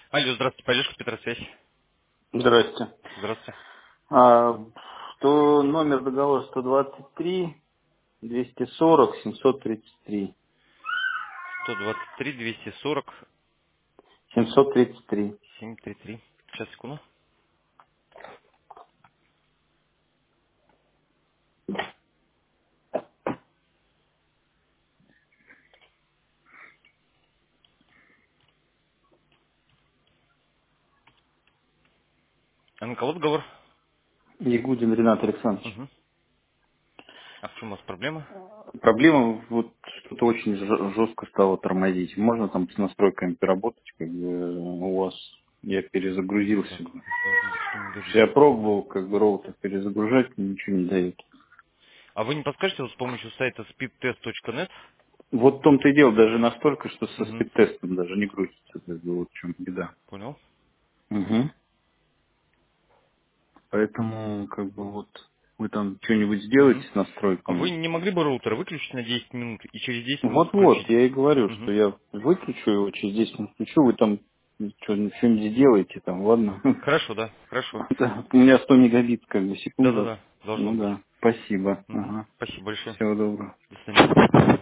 Алло, здравствуйте, Полежка, Петросвязь. Здрасте. Здравствуйте. А, то номер договора 123 240 733. 123 240 733. 733. Сейчас, секунду. А на кого договор? Ягудин Ренат Александрович. Угу. А в чем у вас проблема? Проблема, вот что-то очень жестко стало тормозить. Можно там с настройками поработать, как бы у вас я перезагрузился. Так, что не Я говорите. пробовал, как бы роутер перезагружать, ничего не дает. А вы не подскажете вот с помощью сайта speedtest.net? Вот в том-то и дело, даже настолько, что со Угу. спидтестом даже не грузится, как бы вот в чем беда. Понял. Угу. Поэтому, как бы вот, вы там что-нибудь сделаете Угу. с А вы настройками? не могли бы роутер выключить на 10 минут и через 10 минут Вот-вот, включить? я и говорю, что Угу. я выключу его, через 10 минут включу, вы там что-нибудь сделаете там, ладно? Хорошо, да, хорошо. Да, у меня 100 мегабит, как бы, секунда. Да-да-да, должно Ну быть. да, спасибо. Угу. Ага. Спасибо большое. Всего доброго. До свидания.